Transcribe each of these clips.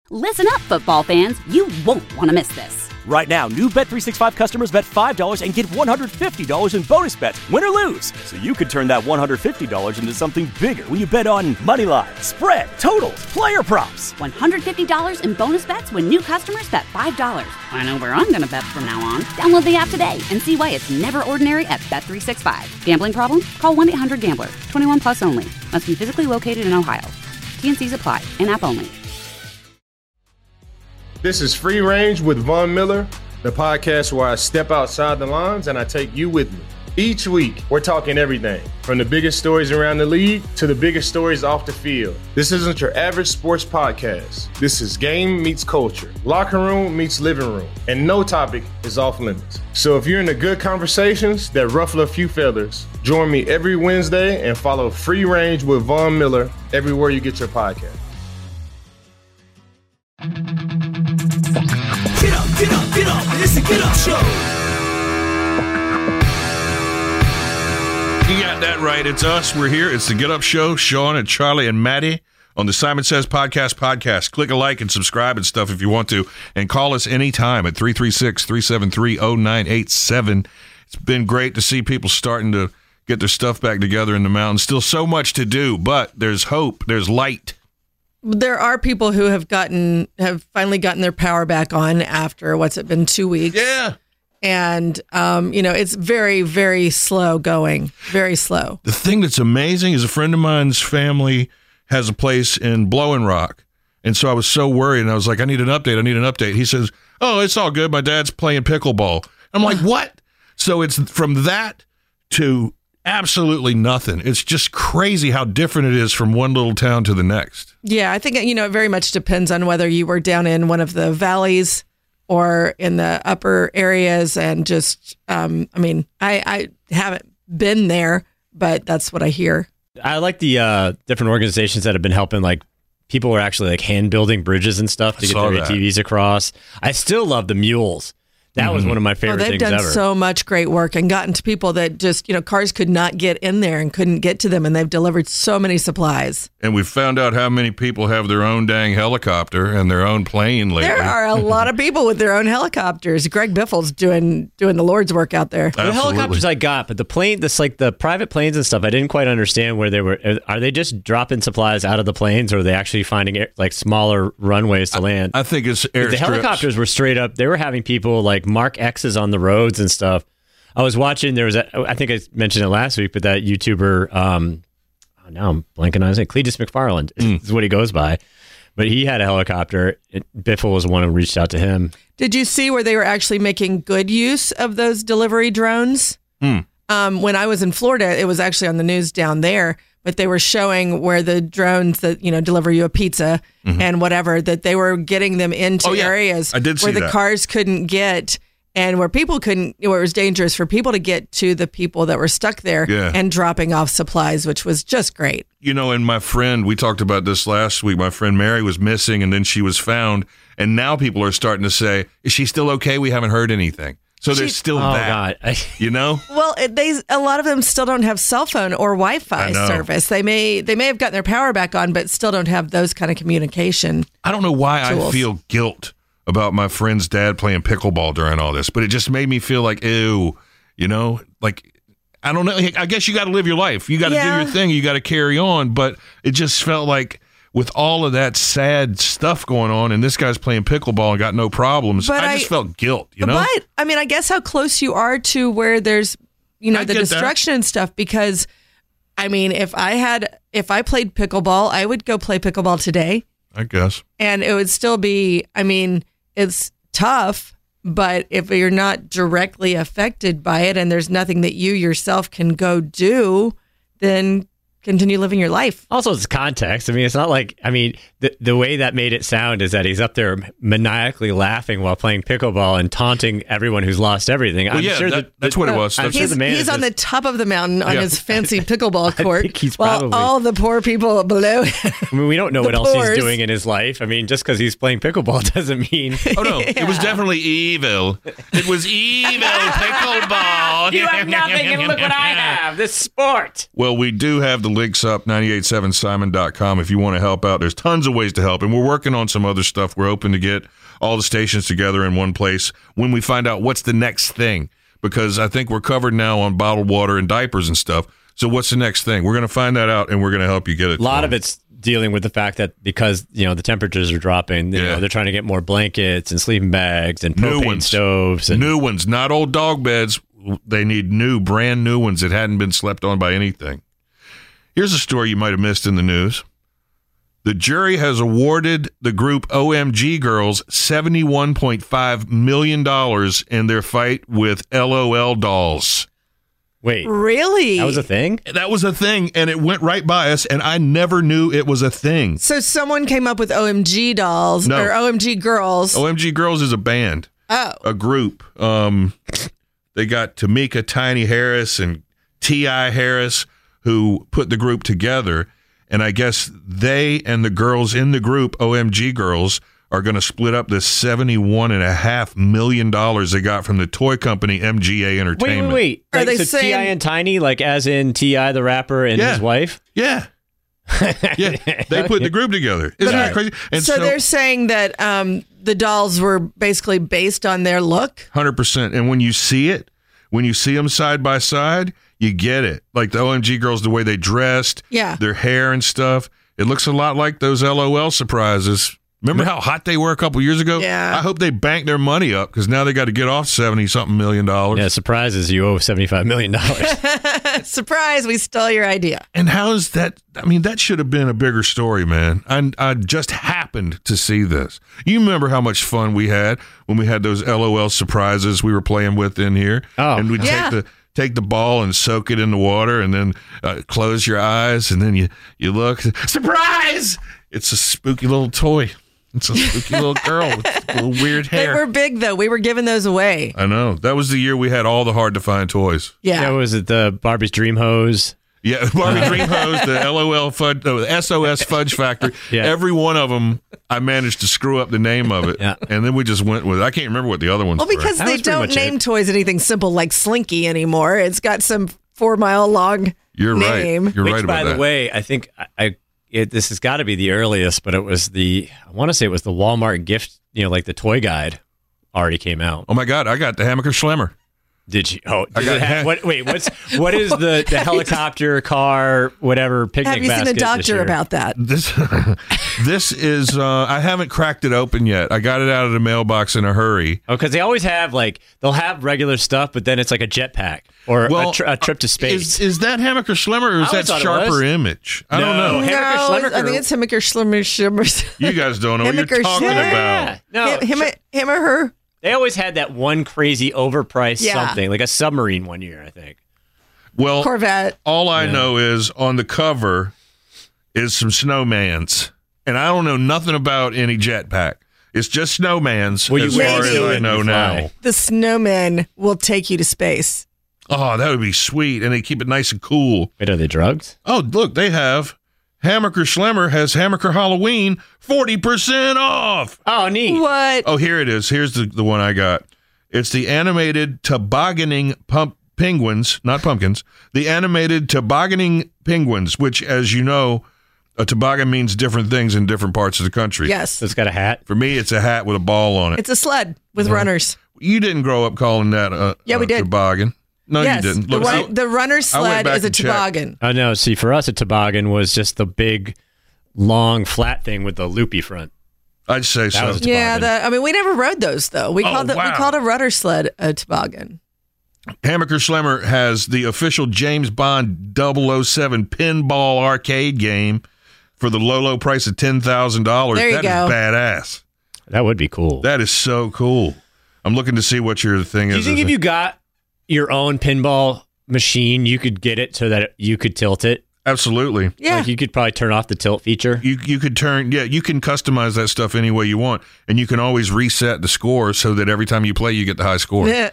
Listen up, football fans. You won't want to miss this. Right now, new Bet365 customers bet $5 and get $150 in bonus bets, win or lose. So you could turn that $150 into something bigger when you bet on money line, spread, totals, player props. $150 in bonus bets when new customers bet $5. I know where I'm going to bet from now on. Download the app today and see why it's never ordinary at Bet365. Gambling problem? Call 1-800-GAMBLER. 21 plus only. Must be physically located in Ohio. T&Cs apply. In-app only. This is Free Range with Von Miller, the podcast where I step outside the lines and I take you with me. Each week, we're talking everything from the biggest stories around the league to the biggest stories off the field. This isn't your average sports podcast. This is game meets culture, locker room meets living room, and no topic is off limits. So if you're into good conversations that ruffle a few feathers, join me every Wednesday and follow Free Range with Von Miller everywhere you get your podcast. Get up, it's the Get Up Show. You got that right. It's us. We're here. It's the Get Up Show. Sean and Charlie and Maddie on the Simon Says podcast. Click a like and subscribe and stuff if you want to. And call us anytime at 336-373-0987. It's been great to see people starting to get their stuff back together in the mountains. Still so much to do, but there's hope. There's light. There are people who have finally gotten their power back on after, what's it been, 2 weeks? Yeah. And, it's very, very slow going. Very slow. The thing that's amazing is a friend of mine's family has a place in Blowing Rock. And so I was so worried, and I was like, I need an update. He says, oh, it's all good. My dad's playing pickleball. I'm like, what? So it's from that to absolutely nothing. It's just crazy how different it is from one little town to the next. Yeah, I think, it very much depends on whether you were down in one of the valleys or in the upper areas. And just, I haven't been there, but that's what I hear. I like the different organizations that have been helping, like people are actually like hand building bridges and stuff to get their ATVs across. I still love the mules. That was one of my favorite things ever. They've done so much great work and gotten to people that just, cars could not get in there and couldn't get to them, and they've delivered so many supplies. And we've found out how many people have their own dang helicopter and their own plane lately. There are a lot of people with their own helicopters. Greg Biffle's doing the Lord's work out there. The helicopters I got, but the plane, the private planes and stuff, I didn't quite understand where they were. Are they just dropping supplies out of the planes, or are they actually finding smaller runways to land? I think it's airstrips. The helicopters were straight up. They were having people like Mark X's on the roads and stuff. I was watching. There was I think I mentioned it last week, but that YouTuber, now I'm blanking on his name. Cletus McFarland is what he goes by. But he had a helicopter. Biffle was the one who reached out to him. Did you see where they were actually making good use of those delivery drones? When I was in Florida, it was actually on the news down there, but they were showing where the drones that, deliver you a pizza and whatever, that they were getting them into areas where the cars couldn't get, and where people couldn't, where it was dangerous for people to get to the people that were stuck there and dropping off supplies, which was just great. And my friend, we talked about this last week, my friend Mary was missing and then she was found. And now people are starting to say, is she still okay? We haven't heard anything. So there's still that, Well, a lot of them still don't have cell phone or Wi-Fi service. They may have gotten their power back on, but still don't have those kind of communication. I don't know why tools. I feel guilt about my friend's dad playing pickleball during all this, but it just made me feel like, ew, I don't know. I guess you got to live your life. You got to do your thing. You got to carry on. But it just felt like with all of that sad stuff going on, and this guy's playing pickleball and got no problems, I just felt guilt, But, I guess how close you are to where there's, the destruction and stuff, because, if I played pickleball, I would go play pickleball today. I guess. And it would still be, it's tough, but if you're not directly affected by it and there's nothing that you yourself can go do, then continue living your life. Also, it's context. It's not like, the way that made it sound is that he's up there maniacally laughing while playing pickleball and taunting everyeveryone who's lost everything. Well, that's what it was. He's on the top of the mountain on his fancy pickleball court. I think he's while probably all the poor people below him. We don't know what else he's doing in his life. Just because he's playing pickleball doesn't mean... Oh, no. It was definitely evil. It was evil pickleball. You have nothing, and look what I have. This sport. Well, we do have the links up, 987simon.com if you want to help out. There's tons of ways to help, and we're working on some other stuff. We're hoping to get all the stations together in one place when we find out what's the next thing, because I think we're covered now on bottled water and diapers and stuff. So what's the next thing? We're going to find that out, and we're going to help you get it. A lot of it's dealing with the fact that because, the temperatures are dropping, you know, they're trying to get more blankets and sleeping bags and propane stoves. And new ones, not old dog beds. They need brand new ones that hadn't been slept on by anything. Here's a story you might have missed in the news. The jury has awarded the group OMG Girls $71.5 million in their fight with LOL dolls. Wait. Really? That was a thing? That was a thing, and it went right by us, and I never knew it was a thing. So someone came up with OMG dolls or OMG Girls. OMG Girls is a band. Oh. A group. They got Tamika Tiny Harris and T.I. Harris who put the group together, and I guess they and the girls in the group, OMG Girls, are going to split up this $71.5 million they got from the toy company MGA Entertainment. Wait. Are Like, they so saying- T.I. and Tiny, like as in T.I. the rapper and his wife? Yeah. Yeah. They put the group together. Isn't that crazy? And So they're saying that the dolls were basically based on their look? 100%. And when you see it, when you see them side by side, you get it. Like the OMG Girls, the way they dressed, their hair and stuff, it looks a lot like those LOL surprises. Remember how hot they were a couple years ago? Yeah. I hope they banked their money up because now they got to get off $70-something million. Yeah, surprises you owe $75 million. Surprise, we stole your idea. And how is that? I mean, that should have been a bigger story, man. I just happened to see this. You remember how much fun we had when we had those LOL surprises we were playing with in here? Oh. And we'd take the ball and soak it in the water and then close your eyes and then you look. Surprise! It's a spooky little toy. It's a spooky little girl with little weird hair. They were big, though. We were giving those away. I know. That was the year we had all the hard-to-find toys. Yeah. Was it the Barbie's Dream Hose? Yeah, Barbie Dream Hose, the LOL Fudge, the SOS Fudge Factory. Yeah. Every one of them, I managed to screw up the name of it. Yeah. And then we just went with it. I can't remember what the other ones Well, were. because That they was pretty don't much name it. toys anything simple like Slinky anymore. It's got some 4-mile long You're name. right. You're Which, right about by that. the way, I think this has got to be the earliest, but it was I want to say it was the Walmart gift, like the toy guide already came out. Oh, my God. I got the Hammaker Schlemmer. Did you? Oh, I got what is the helicopter car, whatever picnic Have you seen a basket this doctor year? about that? This is, I haven't cracked it open yet. I got it out of the mailbox in a hurry. Oh, because they always have they'll have regular stuff, but then it's like a jetpack or a trip to space. Is that Hammaker Schlemmer or is I that always thought it Sharper was. Image? I don't know. Hammaker No, Schlemmer I think it's Hammaker Schlemmer. You guys don't know what you're Hammaker talking Schlemmer. about. No, Him or her? they always had that one crazy overpriced Yeah. something, like a submarine one year, I think. Well, Corvette. all I know is on the cover is some snowmans. And I don't know nothing about any jetpack. It's just snowmans Well, you as wear far it as I when know you now. fly. The snowman will take you to space. Oh, that would be sweet. And they keep it nice and cool. Wait, are they drugs? Oh, look, they have Hammaker Schlemmer has Hammaker Halloween 40% off. Oh, neat. What? Oh, here it is. Here's the one I got. It's the animated tobogganing penguins, not pumpkins. The animated tobogganing penguins, which, as you know, a toboggan means different things in different parts of the country. Yes. So it's got a hat. For me, it's a hat with a ball on it. It's a sled with runners. You didn't grow up calling that Yeah, we did. toboggan. No, yes. you didn't. The, Look, the runner I went sled back is a and checked. toboggan. Oh, no. See, for us, a toboggan was just the big, long, flat thing with the loopy front. I'd say so. was a Yeah, toboggan. we never rode those though. We called we wow. called a rudder sled a toboggan. Hammaker Schlemmer has the official James Bond 007 pinball arcade game for the low price of $10,000. There you That go. is badass. That would be cool. That is so cool. I'm looking to see what your thing Do is. you think if you got your own pinball machine, you could get it so that you could tilt it? Absolutely. Yeah. Like you could probably turn off the tilt feature. You could you can customize that stuff any way you want, and you can always reset the score so that every time you play, you get the high score. Yeah.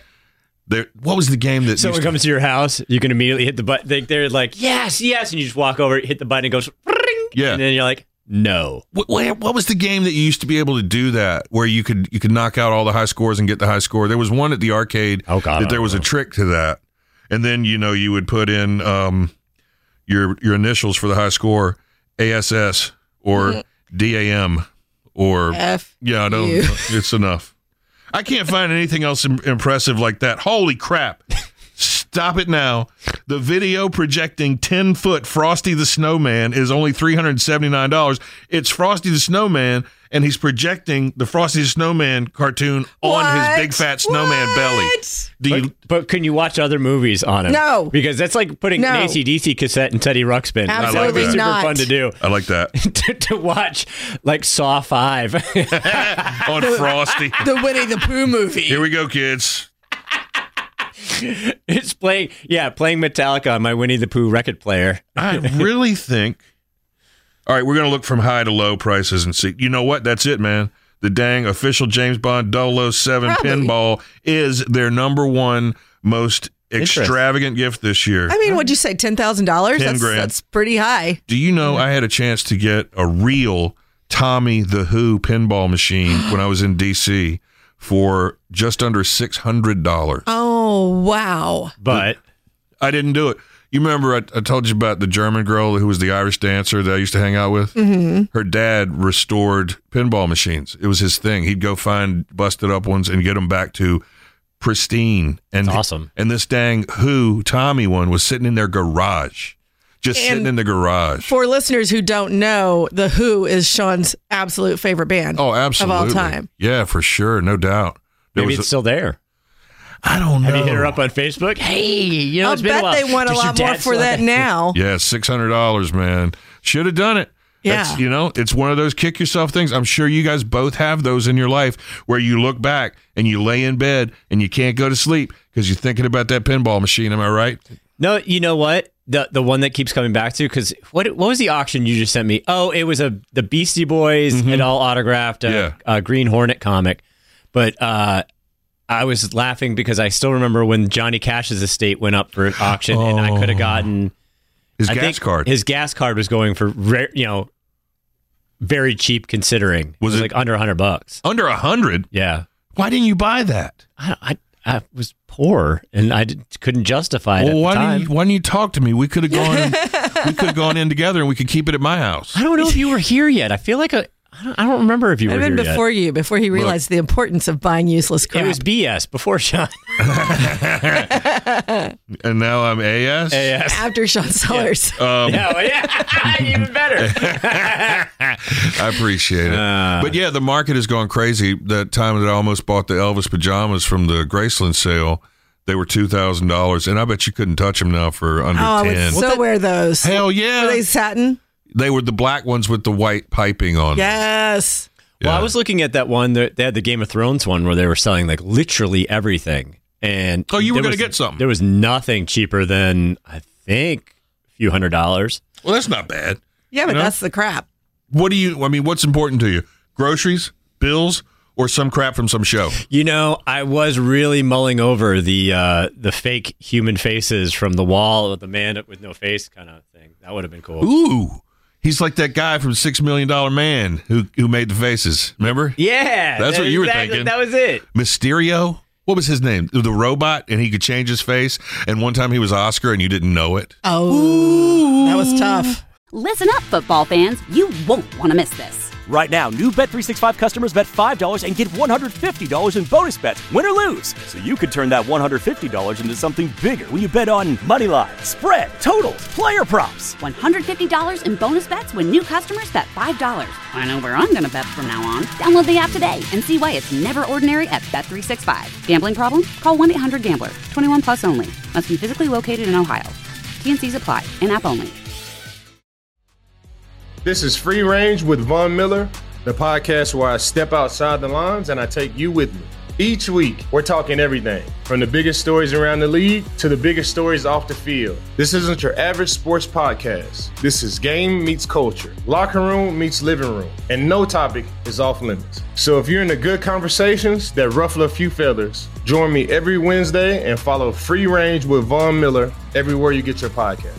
What was the game that So when used it to- comes to your house, you can immediately hit the button. They're like, yes, and you just walk over, hit the button, it goes, ring, Yeah. and then you're like, no. What was the game that you used to be able to do that, where you could knock out all the high scores and get the high score? There was one at the arcade Oh, God, that there I was a don't know. trick to that, and then you would put in your initials for the high score, ASS or DAM or F. Yeah, no, it's enough. I can't find anything else impressive like that. Holy crap. Stop it now. The video projecting 10-foot Frosty the Snowman is only $379. It's Frosty the Snowman, and he's projecting the Frosty the Snowman cartoon on his big fat snowman belly. But can you watch other movies on him? No. Because that's like putting an AC/DC cassette in Teddy Ruxpin. Absolutely Super not. fun to do. I like that. to watch like Saw 5. On Frosty. The Winnie the Pooh movie. Here we go, kids. It's playing Metallica on my Winnie the Pooh record player. I really think. All right, we're going to look from high to low prices and see. You know what? That's it, man. The dang official James Bond 007 pinball is their number one most extravagant gift this year. I mean, what'd you say, $10,000? $10,000. That's pretty high. Do you know I had a chance to get a real Tommy the Who pinball machine when I was in D.C. for just under $600. Oh, wow. But I didn't do it. You remember I told you about the German girl who was the Irish dancer that I used to hang out with? Mm-hmm. Her dad restored pinball machines. It was his thing. He'd go find busted up ones and get them back to pristine. And that's awesome. And this dang Who Tommy one was sitting in their garage. Sitting in the garage. For listeners who don't know, The Who is Sean's absolute favorite band. Oh, absolutely. Of all time. Yeah, for sure. No doubt. Maybe it's still there. I don't know. Have you hit her up on Facebook? Hey, I'll it's been a while. bet they want a lot more for that now. Yeah, $600, man. Should have done it. Yeah. That's, it's one of those kick yourself things. I'm sure you guys both have those in your life where you look back and you lay in bed and you can't go to sleep because you're thinking about that pinball machine. Am I right? No, you know what? The one that keeps coming back to, because what was the auction you just sent me? Oh, it was the Beastie Boys and all autographed Green Hornet comic. But I was laughing because I still remember when Johnny Cash's estate went up for auction, and I could have gotten his gas card. His gas card was going for very cheap considering. Was it like under $100? Under $100? Yeah. Why didn't you buy that? I was poor and I couldn't justify it. Well, at the time. Why didn't you talk to me? We could have gone. We could have gone in together, and we could keep it at my house. I don't know if you were here yet. I feel like I don't remember if you were here before yet. Before he realized the importance of buying useless crap. It was BS before Sean. And now I'm AS? AS. After Sean Sellers. Even better. I appreciate it. But yeah, the market has gone crazy. That time that I almost bought the Elvis pajamas from the Graceland sale, they were $2,000, and I bet you couldn't touch them now for under 10. I would so wear those. Hell yeah. Were they satin? They were the black ones with the white piping on them. Yes. Yeah. Well, I was looking at that one. They had the Game of Thrones one where they were selling like literally everything. And you were going to get something. There was nothing cheaper than, I think, a few $100s. Well, that's not bad. Yeah, but that's the crap. What's important to you? Groceries, bills, or some crap from some show? I was really mulling over the fake human faces from the wall of the man with no face kind of thing. That would have been cool. Ooh. He's like that guy from $6 Million Man who made the faces. Remember? Yeah. That's what you were thinking. That was it. Mysterio? What was his name? The robot, and he could change his face. And one time he was Oscar, and you didn't know it. Oh, ooh. That was tough. Listen up, football fans. You won't want to miss this. Right now, new Bet365 customers bet $5 and get $150 in bonus bets, win or lose. So you could turn that $150 into something bigger when you bet on money line, spread, totals, player props. $150 in bonus bets when new customers bet $5. I know where I'm going to bet from now on. Download the app today and see why it's never ordinary at Bet365. Gambling problem? Call 1-800-GAMBLER. 21 plus only. Must be physically located in Ohio. T&Cs apply. In-app only. This is Free Range with Von Miller, the podcast where I step outside the lines and I take you with me. Each week, we're talking everything from the biggest stories around the league to the biggest stories off the field. This isn't your average sports podcast. This is game meets culture, locker room meets living room, and no topic is off limits. So if you're into good conversations that ruffle a few feathers, join me every Wednesday and follow Free Range with Von Miller everywhere you get your podcast.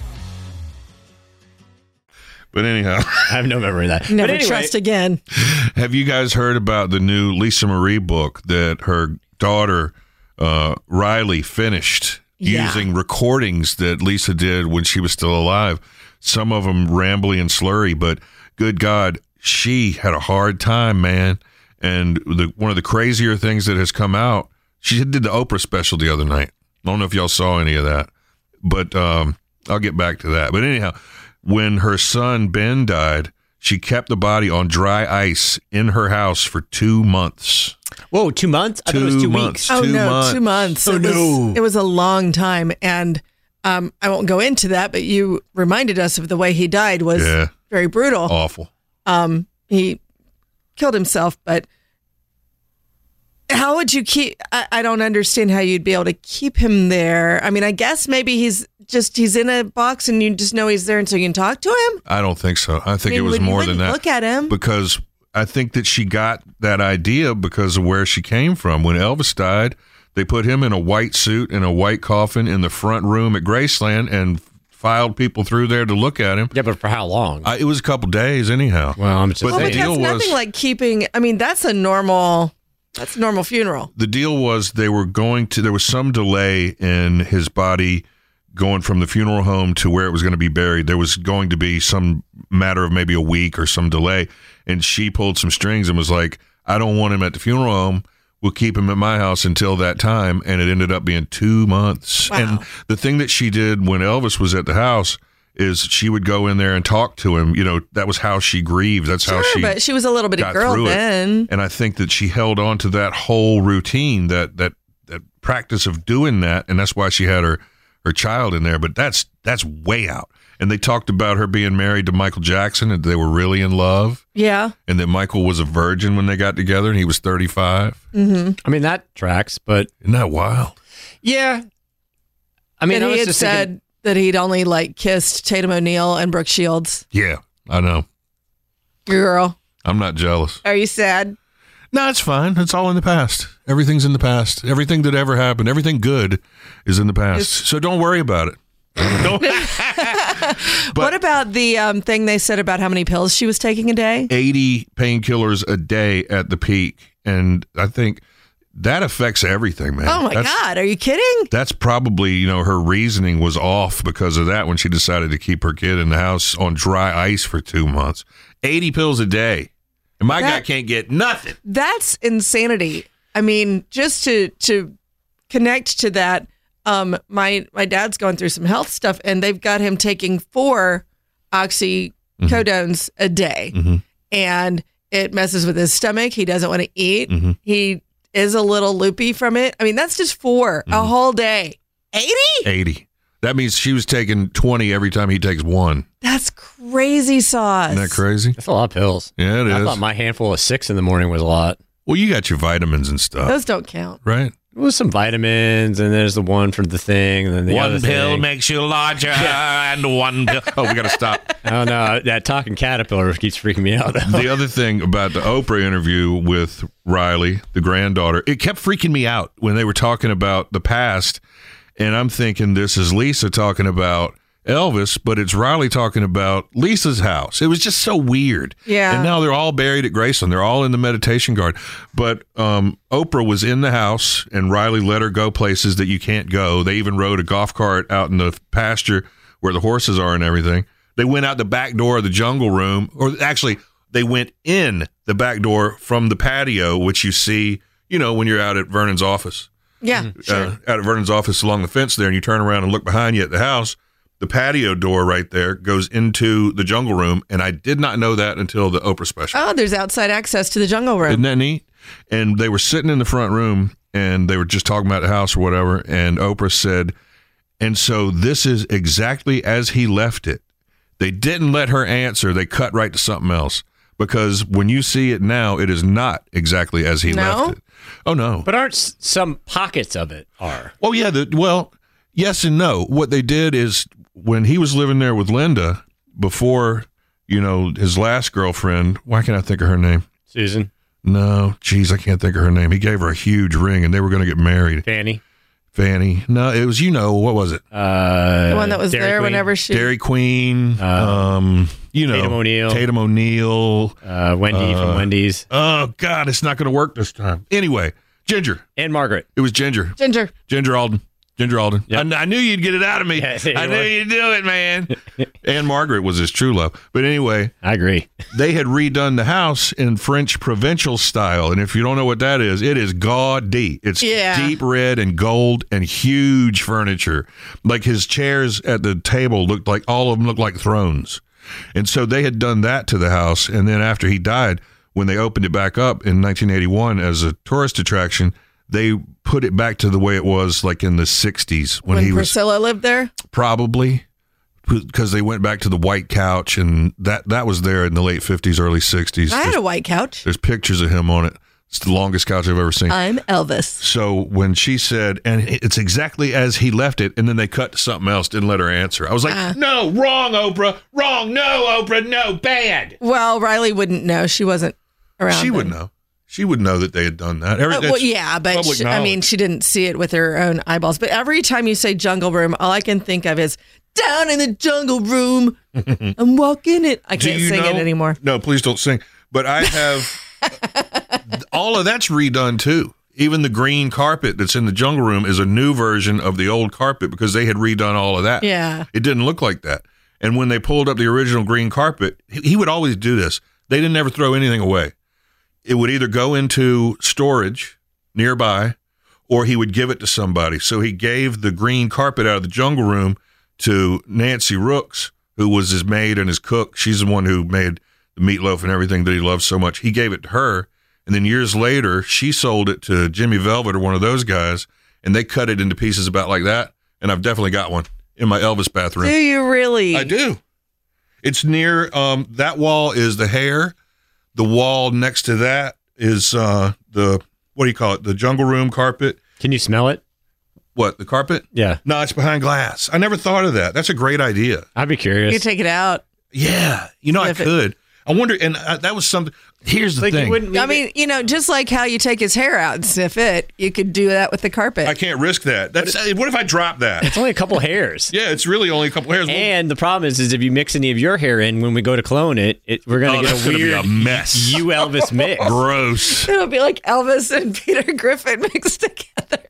But anyhow, I have no memory of that. Never trust again. Have you guys heard about the new Lisa Marie book that her daughter Riley finished? Yeah. using recordings that Lisa did when she was still alive. Some of them rambly and slurry, but good God, she had a hard time, man. And one of the crazier things that has come out, she did the Oprah special the other night. I don't know if y'all saw any of that, but I'll get back to that. But anyhow, when her son Ben died, she kept the body on dry ice in her house for 2 months. Whoa, 2 months? I thought it was 2 weeks. Oh, no, 2 months. Oh, no. It was a long time. And I won't go into that, but you reminded us of the way he died was very brutal. Awful. He killed himself, but how would you keep, I don't understand how you'd be able to keep him there. I mean, I guess maybe he's in a box and you just know he's there and so you can talk to him? I don't think so. I think it was more than that. Look at him. Because I think that she got that idea because of where she came from. When Elvis died, they put him in a white suit in a white coffin in the front room at Graceland and filed people through there to look at him. Yeah, but for how long? It was a couple days anyhow. Well, I'm just But saying. the deal that's nothing was, like keeping, I mean, that's a normal funeral. the deal was there was some delay in his body going from the funeral home to where it was going to be buried. There was going to be some matter of maybe a week or some delay. And she pulled some strings and was like, I don't want him at the funeral home. We'll keep him at my house until that time. And it ended up being 2 months. Wow. And the thing that she did when Elvis was at the house is she would go in there and talk to him. You know, that was how she grieved. That's how she but she was a little bitty got girl through then. it. And I think that she held on to that whole routine, that practice of doing that. And that's why she had her child in there. But that's way out. And they talked about her being married to Michael Jackson and they were really in love. Yeah. And that Michael was a virgin when they got together and he was 35. Mm-hmm. I mean, that tracks, but Isn't that wild? yeah. I mean, And I he was had just said thinking, that he'd only kissed Tatum O'Neal and Brooke Shields. Yeah, I know. Your girl. I'm not jealous. Are you sad? No, it's fine. It's all in the past. Everything's in the past. Everything that ever happened, everything good is in the past. So don't worry about it. What about the thing they said about how many pills she was taking a day? 80 painkillers a day at the peak. And I think that affects everything, man. Oh my God. Are you kidding? That's probably, her reasoning was off because of that when she decided to keep her kid in the house on dry ice for 2 months. 80 pills a day. And my guy can't get nothing. That's insanity. I mean, just to connect to that, my dad's going through some health stuff and they've got him taking 4 oxycodones a day. Mm-hmm. And it messes with his stomach. He doesn't want to eat. Mm-hmm. He is a little loopy from it. I mean, that's just 4 a whole day. 80? 80. That means she was taking 20 every time he takes 1. That's crazy sauce. Isn't that crazy? that's a lot of pills. Yeah, it I is. thought my handful of 6 in the morning was a lot. Well, you got your vitamins and stuff, Those don't count. right? It was some vitamins, and there's the one for the thing, and then the other thing. makes you larger, and one pill. Oh, we got to stop. Oh no, that talking caterpillar keeps freaking me out. Though. The other thing about the Oprah interview with Riley, the granddaughter, it kept freaking me out when they were talking about the past. And I'm thinking this is Lisa talking about Elvis, but it's Riley talking about Lisa's house. It was just so weird. Yeah. And now they're all buried at Graceland. They're all in the meditation garden. But Oprah was in the house, and Riley let her go places that you can't go. They even rode a golf cart out in the pasture where the horses are and everything. They went out the back door of the jungle room, or actually, they went in the back door from the patio, which you see, when you're out at Vernon's office. Yeah, sure. Out at Vernon's office along the fence there, and you turn around and look behind you at the house. The patio door right there goes into the jungle room, and I did not know that until the Oprah special. Oh, there's outside access to the jungle room. Isn't that neat? And they were sitting in the front room, and they were just talking about the house or whatever, and Oprah said, and so this is exactly as he left it. They didn't let her answer. They cut right to something else. Because when you see it now, it is not exactly as he left it. Oh, no. But aren't some pockets of it are? Oh, yeah. Yes and no. What they did is when he was living there with Linda before, his last girlfriend, why can't I think of her name? Susan? No, geez, I can't think of her name. He gave her a huge ring and they were going to get married. Fanny. No, it was, what was it? The one that was Dairy there Queen. whenever she... Dairy Queen. Tatum O'Neal. Wendy from Wendy's. Oh, God, it's not going to work this time. Anyway, Ginger. And Margaret. It was Ginger. Ginger. Ginger Alden. Ginger Alden. Yep. I knew you'd get it out of me. Yeah, there I you knew are. you'd do it, man. And Margaret was his true love. But anyway, I agree. they had redone the house in French provincial style. And if you don't know what that is, it is gaudy. It's deep red and gold and huge furniture. Like his chairs at the table looked like, all of them looked like thrones. And so they had done that to the house. And then after he died, when they opened it back up in 1981 as a tourist attraction, they put it back to the way it was like in the 60s when he was Priscilla lived there. probably, because they went back to the white couch, and that was there in the late 50s, early 60s. I had a white couch. There's pictures of him on it. It's the longest couch I've ever seen. I'm Elvis. So when she said, and it's exactly as he left it, and then they cut to something else, didn't let her answer. I was like, no, wrong, Oprah. Wrong. No, Oprah. No, bad. Well, Riley wouldn't know. She wasn't around. She would then. know. She would know that they had done that. Well, yeah, but public I mean, knowledge. she didn't see it with her own eyeballs. But every time you say jungle room, all I can think of is down in the jungle room. I'm walking it. I can't sing it anymore. No, please don't sing. But I have all of that's redone too. Even the green carpet that's in the jungle room is a new version of the old carpet because they had redone all of that. Yeah. It didn't look like that. And when they pulled up the original green carpet, he would always do this. They didn't ever throw anything away. It would either go into storage nearby or he would give it to somebody. So he gave the green carpet out of the jungle room to Nancy Rooks, who was his maid and his cook. She's the one who made the meatloaf and everything that he loved so much. He gave it to her. And then years later, she sold it to Jimmy Velvet or one of those guys, and they cut it into pieces about like that. And I've definitely got one in my Elvis bathroom. Do you really? I do. It's near, that wall is the hair. The wall next to that is the, what do you call it? The jungle room carpet. Can you smell it? What, the carpet? Yeah. No, it's behind glass. I never thought of that. That's a great idea. I'd be curious. You take it out. Yeah. I could. I wonder, and that was something. Here's the Like, you thing. wouldn't leave I mean, just like how you take his hair out and sniff it, you could do that with the carpet. I can't risk that. What if I drop that? It's only a couple hairs. Yeah, it's really only a couple hairs. And the problem is if you mix any of your hair in when we go to clone it, we're going to get that's a gonna be weird a mess. You Elvis mix. Gross. It'll be like Elvis and Peter Griffin mixed together.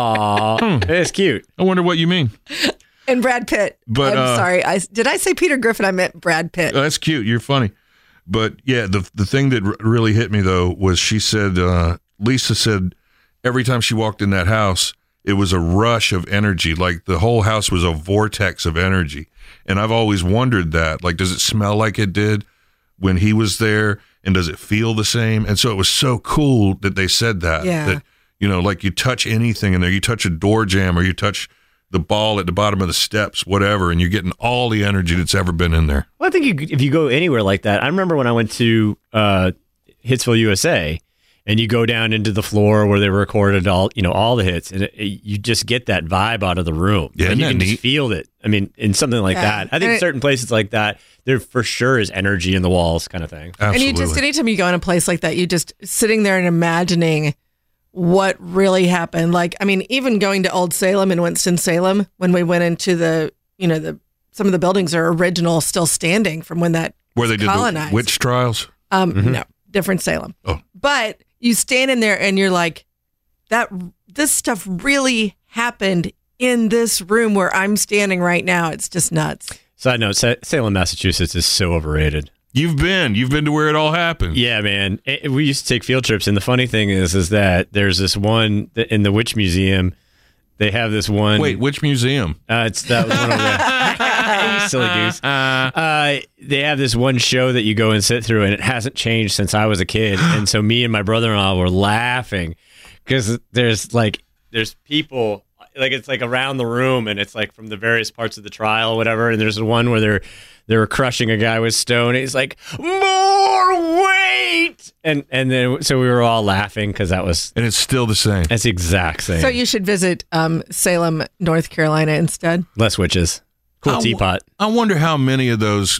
Aw, it's cute. I wonder what you mean. And Brad Pitt. But, I'm sorry. Did I say Peter Griffin? I meant Brad Pitt. That's cute. You're funny. But yeah, the thing that really hit me though was she said, Lisa said every time she walked in that house, it was a rush of energy. Like the whole house was a vortex of energy. And I've always wondered that, like, does it smell like it did when he was there? And does it feel the same? And so it was so cool that they said that, Yeah. that, like you touch anything in there, you touch a door jamb or you touch the ball at the bottom of the steps, whatever, and you're getting all the energy that's ever been in there. Well, I think if you go anywhere like that, I remember when I went to Hitsville, USA, and you go down into the floor where they recorded all the hits, and you just get that vibe out of the room. Yeah, and you isn't can that just neat? feel it. I mean, in something like Yeah. that, I think And certain places like that, there for sure is energy in the walls, kind of thing. Absolutely. And you just, anytime you go in a place like that, you just sitting there and imagining what really happened. Like, I mean, even going to Old Salem in Winston-Salem, when we went into some of the buildings are original, still standing from when that Where they did colonized. the witch trials? No, different Salem. Oh. But you stand in there and you're like, this stuff really happened in this room where I'm standing right now. It's just nuts. Side note: Salem, Massachusetts is so overrated. You've been to where it all happened. Yeah, man. We used to take field trips, and the funny thing is that there's this one in the Witch Museum. They have this one. Wait, which museum? That was one over there. You silly goose. They have this one show that you go and sit through, and it hasn't changed since I was a kid. And so me and my brother-in-law were laughing because there's people, like it's like around the room, and it's like from the various parts of the trial or whatever. And there's one where they were crushing a guy with stone. And he's like, more weight, and then so we were all laughing because And it's still the same. that's the exact same. So you should visit Salem, North Carolina instead. Less witches. Cool I- teapot. I wonder how many of those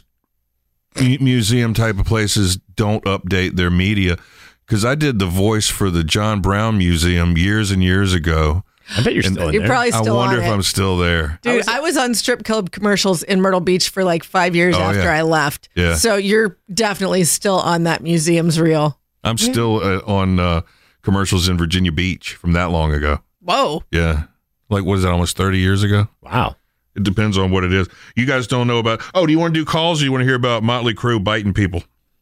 museum type of places don't update their media. Because I did the voice for the John Brown Museum years and years ago. I bet you're still in You're there. probably still I wonder on if it. I'm still there. Dude, I was on strip club commercials in Myrtle Beach for like 5 years Oh, after yeah. I left. Yeah. So you're definitely still on that museum's reel. I'm still on commercials in Virginia Beach from that long ago. Whoa. Yeah. Like, what is that, almost 30 years ago? Wow. It depends on what it is. You guys don't know about, do you want to do calls or you want to hear about Motley Crue biting people?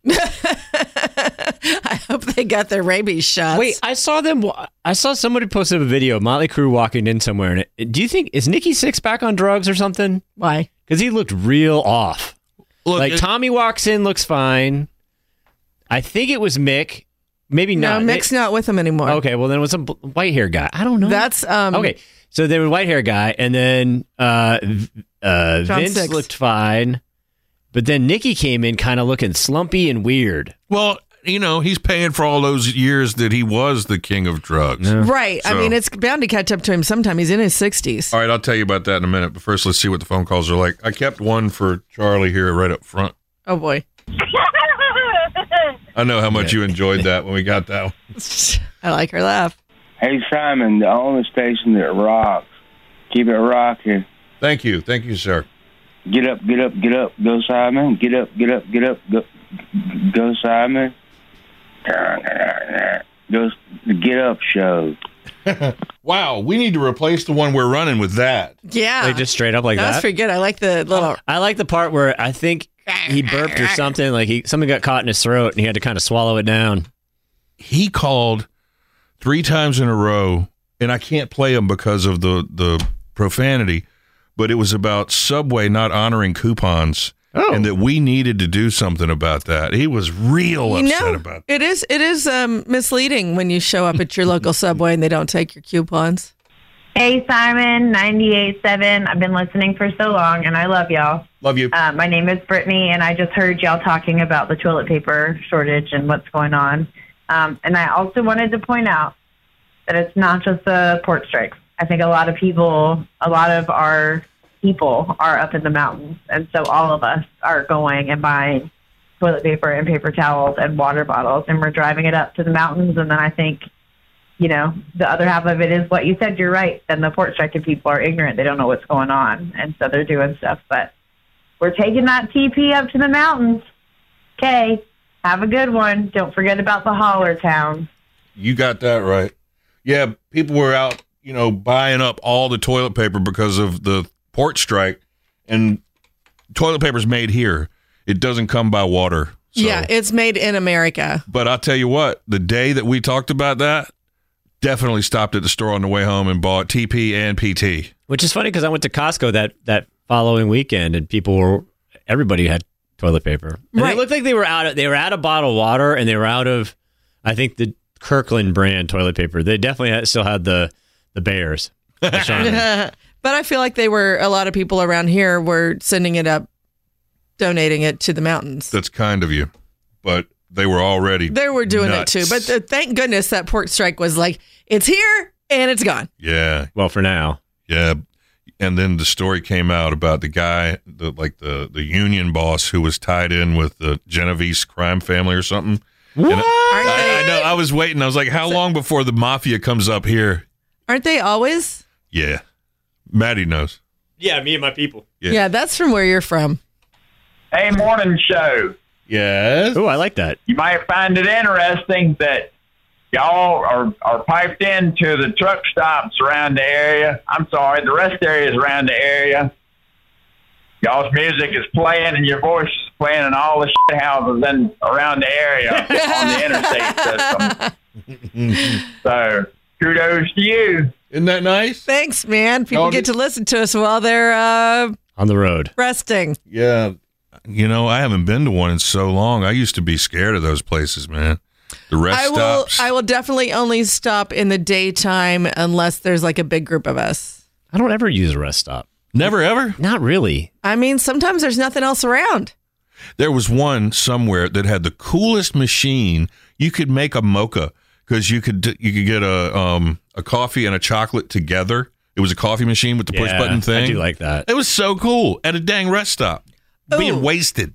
I hope they got their rabies shots. Wait, I saw somebody posted a video of Motley Crue walking in somewhere. And do you think, is Nikki Sixx back on drugs or something? Why? Because he looked real off. Look, Tommy walks in, looks fine. I think it was Mick. Maybe not. No, Mick's not with him anymore. Okay, well, then it was some white hair guy. I don't know. That's okay. So there was a white hair guy, and then Vince Sixx looked fine. But then Nikki came in kind of looking slumpy and weird. well, he's paying for all those years that he was the king of drugs. Right. I So- mean, it's bound to catch up to him sometime. He's in his 60s. All right, I'll tell you about that in a minute. But first, let's see what the phone calls are like. I kept one for Charlie here right up front. Oh, boy. I know how much you enjoyed that when we got that one. I like her laugh. Hey, Simon, the only station that rocks. Keep it rocking. Thank you, sir. Get up, get up, get up. Go, Simon. Get up, get up, get up. Go Simon. Go, the Get Up show. Wow, we need to replace the one we're running with that. Yeah. Like just straight up like That's that. pretty good. I like the little. I like the part where I think he burped or something. Like something got caught in his throat and he had to kind of swallow it down. He called 3 times in a row, and I can't play him because of the profanity, but it was about Subway not honoring coupons. Oh. And that we needed to do something about that. He was real upset about that. It is misleading when you show up at your local Subway and they don't take your coupons. Hey, Simon, 98.7. I've been listening for so long, and I love y'all. Love you. My name is Brittany, and I just heard y'all talking about the toilet paper shortage and what's going on. And I also wanted to point out that it's not just the port strikes. I think a lot of our people are up in the mountains, and so all of us are going and buying toilet paper and paper towels and water bottles, and we're driving it up to the mountains. And then I think, the other half of it is what you said. You're right. Then the port striking people are ignorant. They don't know what's going on, and so they're doing stuff. But we're taking that TP up to the mountains. Okay, have a good one. Don't forget about the holler towns. You got that right. Yeah, people were out, buying up all the toilet paper because of the port strike, and toilet paper's made here. It doesn't come by water. So. Yeah, it's made in America. But I'll tell you what, the day that we talked about that, definitely stopped at the store on the way home and bought TP and PT. Which is funny because I went to Costco that following weekend and everybody had toilet paper. And Right. It looked like they were out of bottled water and they were out of, I think, the Kirkland brand toilet paper. They definitely still had the Bears. The Charmin. But I feel like a lot of people around here were sending it up, donating it to the mountains. That's kind of you. But they were already They were doing nuts. it too. But thank goodness that port strike was like, it's here and it's gone. Yeah. Well, for now. Yeah. And then the story came out about the guy, the union boss who was tied in with the Genovese crime family or something. What? I know. I was waiting. I was like, how long before the mafia comes up here? Aren't they always? Yeah. Maddie knows. Yeah, me and my people. Yeah. Yeah, that's from where you're from. Hey, morning show. Yes. Oh, I like that. You might find it interesting that y'all are piped into the truck stops around the area. I'm sorry, the rest areas around the area. Y'all's music is playing and your voice is playing in all the shit houses and around the area on the interstate system. So, kudos to you. Isn't that nice? Thanks, man. People get to listen to us while they're On the road. resting. Yeah. I haven't been to one in so long. I used to be scared of those places, man. The rest stops. I will definitely only stop in the daytime unless there's like a big group of us. I don't ever use a rest stop. Never, ever? Not really. I mean, sometimes there's nothing else around. There was one somewhere that had the coolest machine. You could make a mocha because you could get a coffee and a chocolate together. It was a coffee machine with the push button thing. I do like that. It was so cool at a dang rest stop. Being wasted.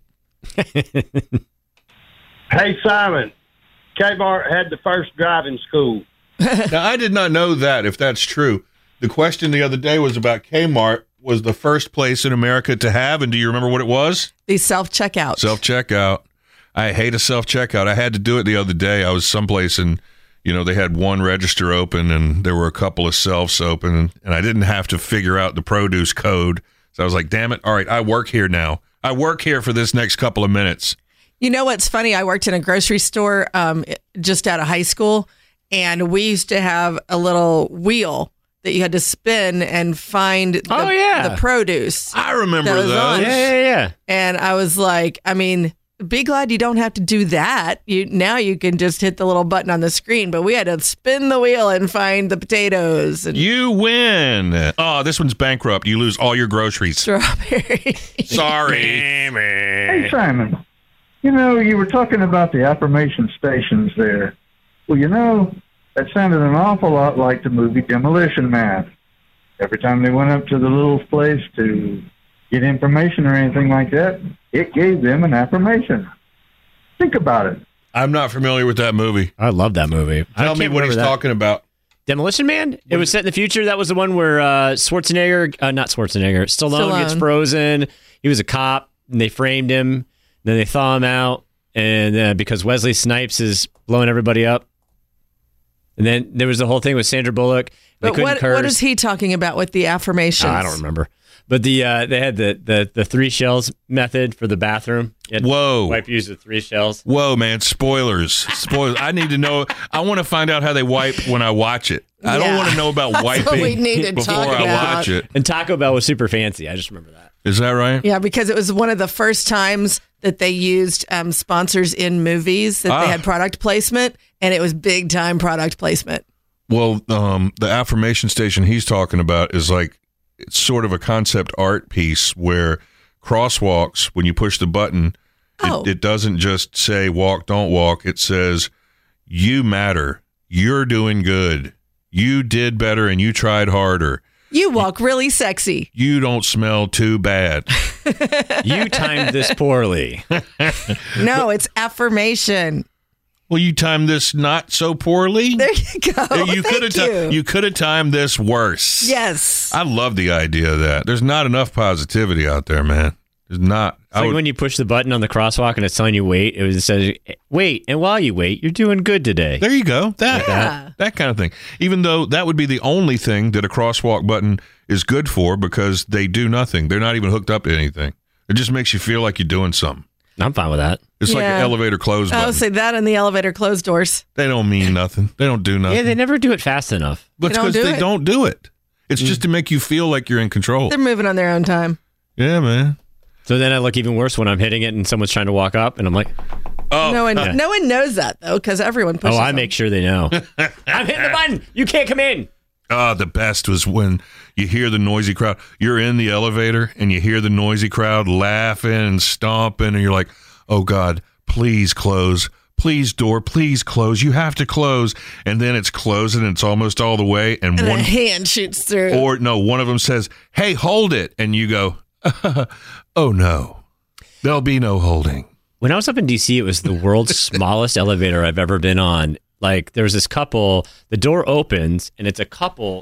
Hey, Simon, Kmart had the first driving school. Now, I did not know that, if that's true. The question the other day was about Kmart was the first place in America to have, and do you remember what it was? These self-checkout. Self-checkout. I hate a self-checkout. I had to do it the other day. I was someplace and, they had one register open and there were a couple of shelves open, and I didn't have to figure out the produce code. So I was like, damn it. All right, I work here now. I work here for this next couple of minutes. You know what's funny? I worked in a grocery store just out of high school, and we used to have a little wheel that you had to spin and find the produce. I remember those. Yeah. And I was like, be glad you don't have to do that. Now you can just hit the little button on the screen, but we had to spin the wheel and find the potatoes. And you win. Oh, this one's bankrupt. You lose all your groceries. Strawberry. Sorry. Hey, Simon. You were talking about the affirmation stations there. Well, that sounded an awful lot like the movie Demolition Man. Every time they went up to the little place to get information or anything like that, it gave them an affirmation. Think about it. I'm not familiar with that movie. I love that movie. Tell me what he's talking about. Demolition Man? It was set in the future. That was the one where Stallone gets frozen. He was a cop, and they framed him. Then they thaw him out, and because Wesley Snipes is blowing everybody up. And then there was the whole thing with Sandra Bullock. They but what is he talking about with the affirmations? I don't remember. But they had the 3 shells method for the bathroom. Whoa. Wipe use with 3 shells. Whoa, man. Spoilers. I need to know. I want to find out how they wipe when I watch it. I don't want to know about wiping before I watch it. And Taco Bell was super fancy. I just remember that. Is that right? Yeah, because it was one of the first times that they used sponsors in movies, that they had product placement, and it was big time product placement. Well, the affirmation station he's talking about is like, it's sort of a concept art piece where crosswalks, when you push the button, it doesn't just say walk, don't walk. It says, you matter. You're doing good. You did better and you tried harder. You walk really sexy. You don't smell too bad. You timed this poorly. No, it's affirmation. Well, you timed this not so poorly. There you go. You could have timed this worse. Yes. I love the idea of that. There's not enough positivity out there, man. There's not. It's like when you push the button on the crosswalk and it's telling you wait, it says wait, and while you wait, you're doing good today. There you go. That kind of thing. Even though that would be the only thing that a crosswalk button is good for, because they do nothing. They're not even hooked up to anything. It just makes you feel like you're doing something. I'm fine with that. It's like an elevator close button. I would say that and the elevator close doors. They don't mean nothing. They don't do nothing. Yeah, they never do it fast enough. But it's because they don't do it. It's just to make you feel like you're in control. They're moving on their own time. Yeah, man. So then I look even worse when I'm hitting it and someone's trying to walk up, and I'm like, oh. No one knows that, though, because everyone pushes I make sure they know. I'm hitting the button. You can't come in. The best was when you hear the noisy crowd. You're in the elevator, and you hear the noisy crowd laughing and stomping, and you're like, oh, God, please close. Please, door, please close. You have to close. And then it's closing, and it's almost all the way. And a hand shoots through. Or, no, one of them says, hey, hold it. And you go, oh, no. There'll be no holding. When I was up in D.C., it was the world's smallest elevator I've ever been on. Like, there was this couple, the door opens, and it's a couple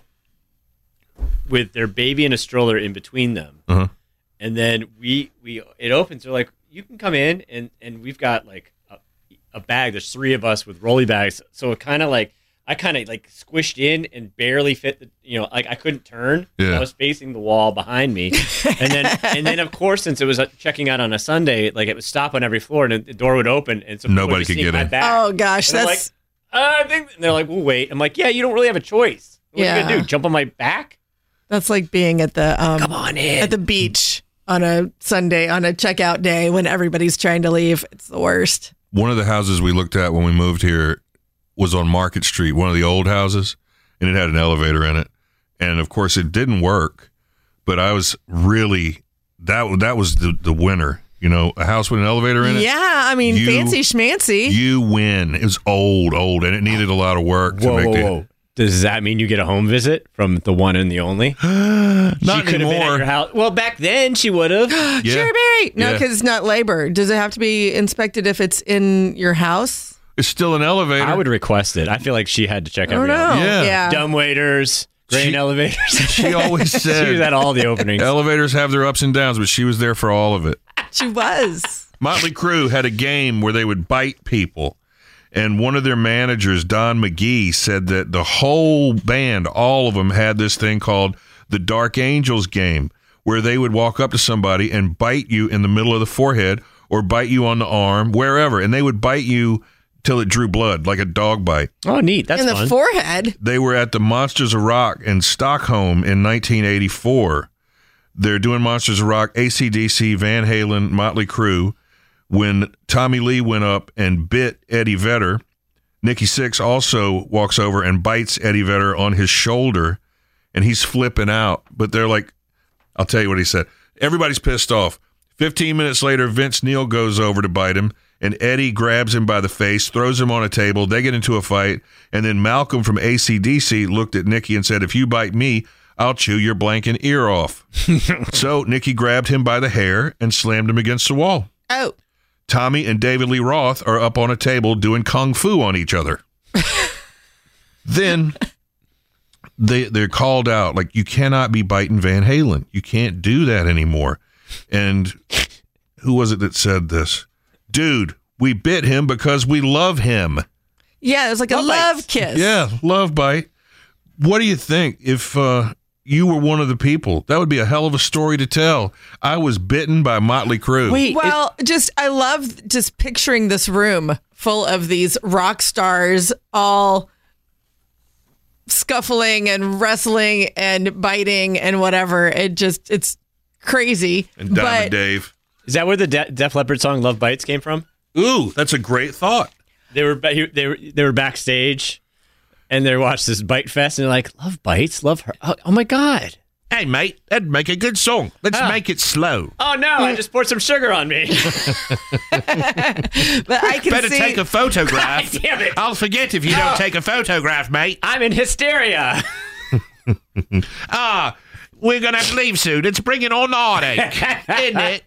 with their baby and a stroller in between them. Uh-huh. And then it opens. They're like, you can come in, and we've got like a bag. There's 3 of us with rolly bags. So it kind of like, I kind of like squished in and barely fit like I couldn't turn. Yeah. I was facing the wall behind me. and then of course, since it was checking out on a Sunday, like it would stop on every floor and the door would open. And so nobody could get in. Oh gosh. And that's and they're like, we'll wait. I'm like, yeah, you don't really have a choice. What are you going to do? Jump on my back? That's like being at the, come on in. At the beach on a Sunday, on a checkout day when everybody's trying to leave. It's the worst. One of the houses we looked at when we moved here was on Market Street, one of the old houses, and it had an elevator in it. And of course it didn't work, but I was really, that was the winner. A house with an elevator in it. Yeah, I mean, fancy schmancy. You win. It was old, and it needed a lot of work to make it. Whoa. Does that mean you get a home visit from the one and the only? Not she could have been at your house. Well, back then she would have. Yeah. Sure, Barry. No, because it's not labor. Does it have to be inspected if it's in your house? It's still an elevator. I would request it. I feel like she had to check every elevator. Yeah. Dumb waiters, grain elevators. She always said she was at all the openings. Elevators have their ups and downs, but she was there for all of it. She was. Motley Crue had a game where they would bite people. And one of their managers, Don McGee, said that the whole band, all of them, had this thing called the Dark Angels game, where they would walk up to somebody and bite you in the middle of the forehead or bite you on the arm, wherever. And they would bite you till it drew blood, like a dog bite. Oh, neat. That's in the fun. forehead. They were at the Monsters of Rock in Stockholm in 1984. They're doing Monsters of Rock, AC/DC, Van Halen, Motley Crue. When Tommy Lee went up and bit Eddie Vedder, Nikki Sixx also walks over and bites Eddie Vedder on his shoulder, and he's flipping out. But they're like, I'll tell you what he said. Everybody's pissed off. 15 minutes later, Vince Neil goes over to bite him, and Eddie grabs him by the face, throws him on a table. They get into a fight, and then Malcolm from AC/DC looked at Nikki and said, if you bite me, I'll chew your blanking ear off. So Nikki grabbed him by the hair and slammed him against the wall. Oh. Tommy and David Lee Roth are up on a table doing kung fu on each other. Then they're called out, like, you cannot be biting Van Halen. You can't do that anymore. And who was it that said this? Dude, we bit him because we love him. Yeah, it was like a love kiss. Yeah, love bite. What do you think if you were one of the people? That would be a hell of a story to tell. I was bitten by Motley Crue. I love just picturing this room full of these rock stars all scuffling and wrestling and biting and whatever. It's crazy. And Diamond Dave. Is that where the Def Leppard song "Love Bites" came from? Ooh, that's a great thought. They were backstage, and they watched this bite fest, and they're like, "Love bites, love her." Oh my god! Hey mate, that'd make a good song. Let's make it slow. Oh no! I just poured some sugar on me. But I can better take a photograph. Damn it! I'll forget if you don't take a photograph, mate. I'm in hysteria. We're gonna have to leave soon. It's bringing on the heartache, isn't it?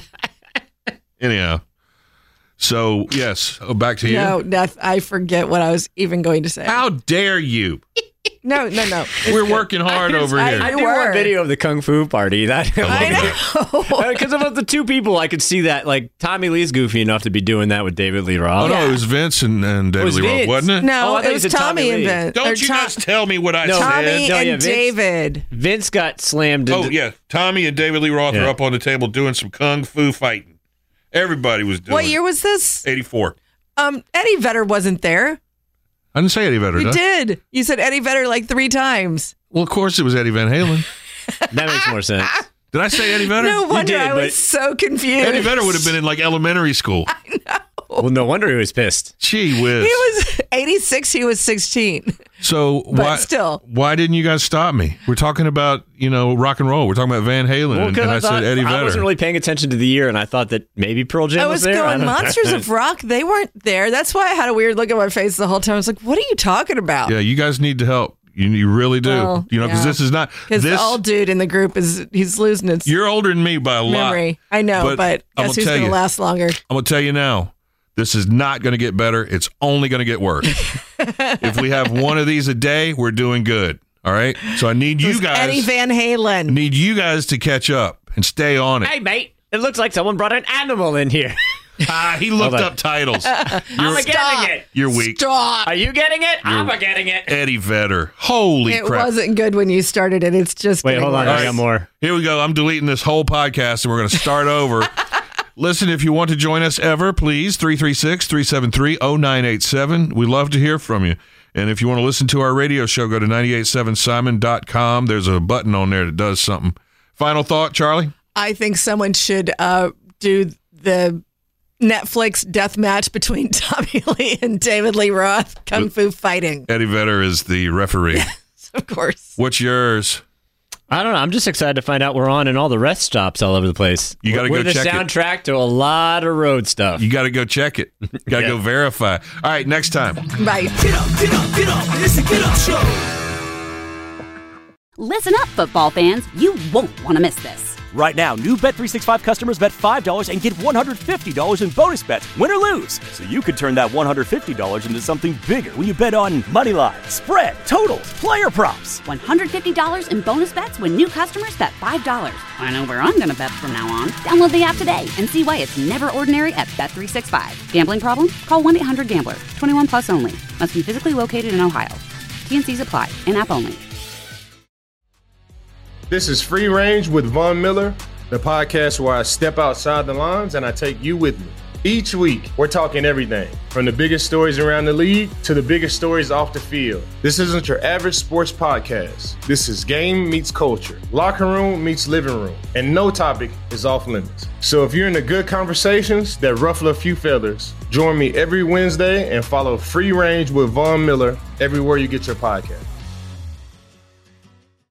Anyhow, so yes, back to you. No, I forget what I was even going to say. How dare you? No. We're working hard over here. I do want a video of the Kung Fu party. I know. Because of the two people, I could see that. Like, Tommy Lee's goofy enough to be doing that with David Lee Roth. Oh, no, it was Vince and David Lee Roth, wasn't it? No, I thought it you was said Tommy and Lee. Vince. Don't you just tell me what I said. Tommy and David. Vince got slammed. Oh, yeah. Tommy and David Lee Roth are up on the table doing some Kung Fu fighting. Everybody was doing What year was this? 84. Eddie Vedder wasn't there. I didn't say Eddie Vedder. You did. You said Eddie Vedder like 3 times. Well, of course it was Eddie Van Halen. That makes more sense. Did I say Eddie Vedder? No wonder I was so confused. Eddie Vedder would have been in like elementary school. I know. Well, no wonder he was pissed. Gee whiz. He was 86. He was 16. So still, why didn't you guys stop me? We're talking about, rock and roll. We're talking about Van Halen, and I said Eddie Vedder. I wasn't really paying attention to the year, and I thought that maybe Pearl Jam was there. I was going, Monsters of Rock, they weren't there. That's why I had a weird look on my face the whole time. I was like, what are you talking about? Yeah, you guys need to help. You really do. Well, because this is not. Because the old dude in the group he's losing his You're older than me by a lot. memory. I know, but guess who's going to last longer? I'm going to tell you now. This is not going to get better. It's only going to get worse. If we have one of these a day, we're doing good. All right? So I need you guys. Eddie Van Halen. Need you guys to catch up and stay on it. Hey, mate, it looks like someone brought an animal in here. He looked up titles. I'm getting it. You're weak. Stop. Are you getting it? I'm getting it. Eddie Vedder. Holy It crap. wasn't good when you started it. It's just Wait, hold on. worse. I got more. Here we go. I'm deleting this whole podcast and we're going to start over. Listen, if you want to join us ever, please, 336-373-0987. We love to hear from you. And if you want to listen to our radio show, go to 987simon.com. There's a button on there that does something. Final thought, Charlie? I think someone should do the Netflix death match between Tommy Lee and David Lee Roth, Kung Fu fighting. Eddie Vedder is the referee. Of course. What's yours? I don't know. I'm just excited to find out we're on in all the rest stops all over the place. You got to go check it. We're the soundtrack to a lot of road stuff. You got to go check it. You got to go verify. All right, next time. Bye. Get up, get up, get up. It's a Get Up Show. Listen up, football fans. You won't want to miss this. Right now, new Bet365 customers bet $5 and get $150 in bonus bets, win or lose. So you could turn that $150 into something bigger when you bet on money line, spread, totals, player props. $150 in bonus bets when new customers bet $5. I know where I'm going to bet from now on. Download the app today and see why it's never ordinary at Bet365. Gambling problem? Call 1-800-GAMBLER. 21 plus only. Must be physically located in Ohio. T&Cs apply. In-app only. This is Free Range with Von Miller, the podcast where I step outside the lines and I take you with me. Each week, we're talking everything from the biggest stories around the league to the biggest stories off the field. This isn't your average sports podcast. This is game meets culture, locker room meets living room, and no topic is off limits. So if you're into good conversations that ruffle a few feathers, join me every Wednesday and follow Free Range with Von Miller everywhere you get your podcast.